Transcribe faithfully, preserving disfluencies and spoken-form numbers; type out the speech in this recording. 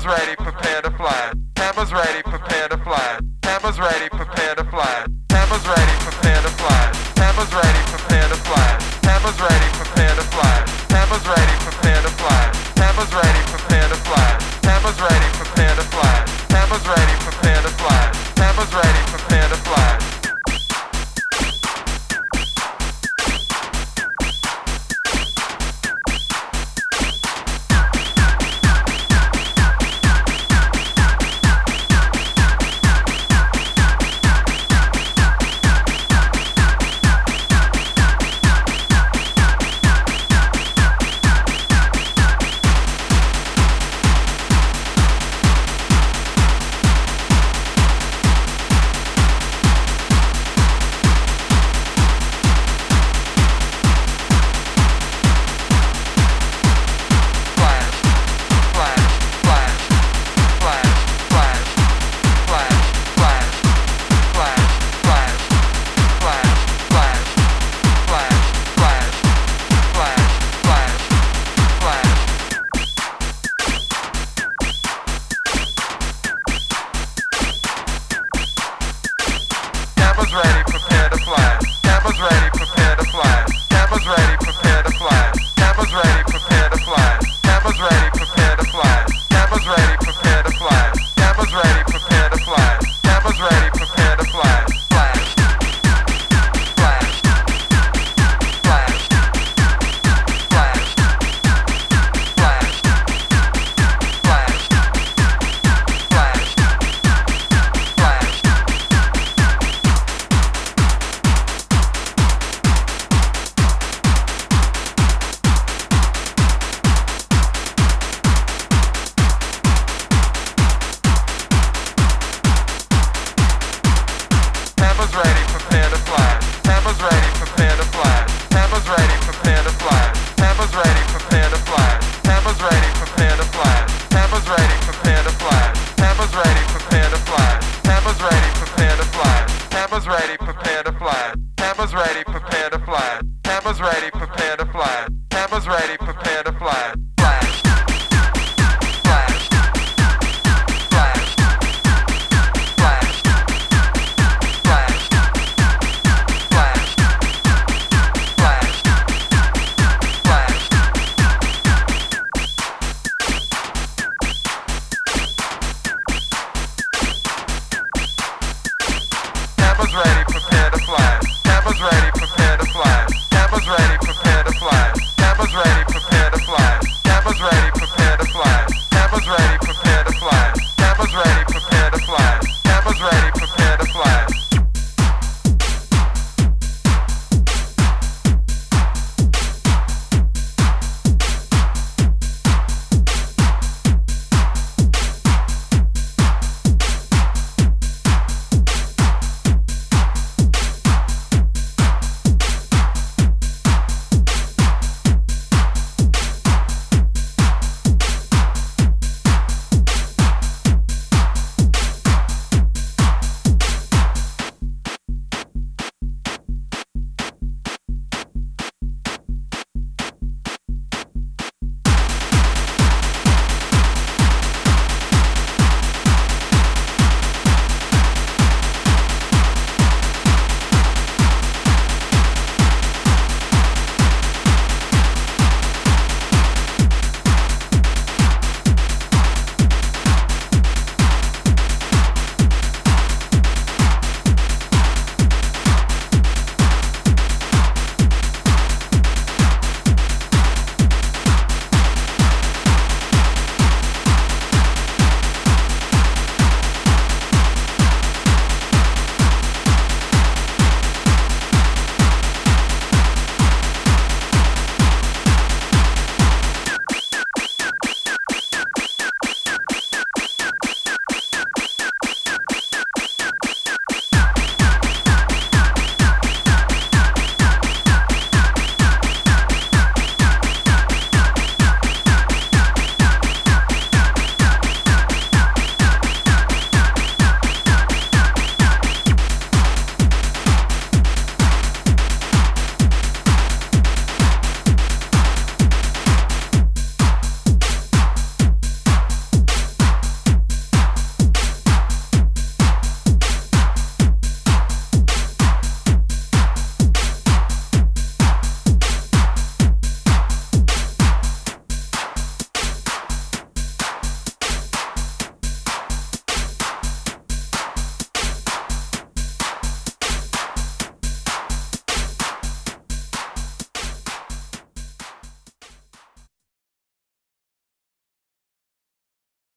Cameras ready, prepare to fly. Cameras ready, prepare to fly. Cameras ready, prepare to fly. Cameras ready, prepare to fly. Cameras ready, prepare to fly. Cameras ready, prepare to fly. Cameras ready, prepare to fly. Cameras ready, prepare to fly. Cameras ready, prepare to fly. Cameras ready, prepare to fly. Cameras ready, prepare to fly. Cameras ready, prepare to fly. Cameras ready, prepare to fly. Cameras ready, prepare to fly. Cameras ready, prepare to fly. Cameras ready, prepare to fly. Cameras ready, prepare to fly. Cameras ready, prepare to fly. Cameras ready, prepare to fly. Flash. Flash. Flash. Flash. Flash. Flash. Flash. Flash. Cameras ready, prepare to fly. Cameras ready, prepare to fly. Cameras ready, prepare to fly. Cameras ready, prepare to fly. Cameras ready, prepare to fly. Cameras ready, prepare to fly. Cameras ready, prepare to fly. Cameras ready, prepare to fly. Cameras ready, prepare to fly. Cameras ready, prepare to fly. Cameras ready, prepare to fly. Cameras ready, prepare to fly.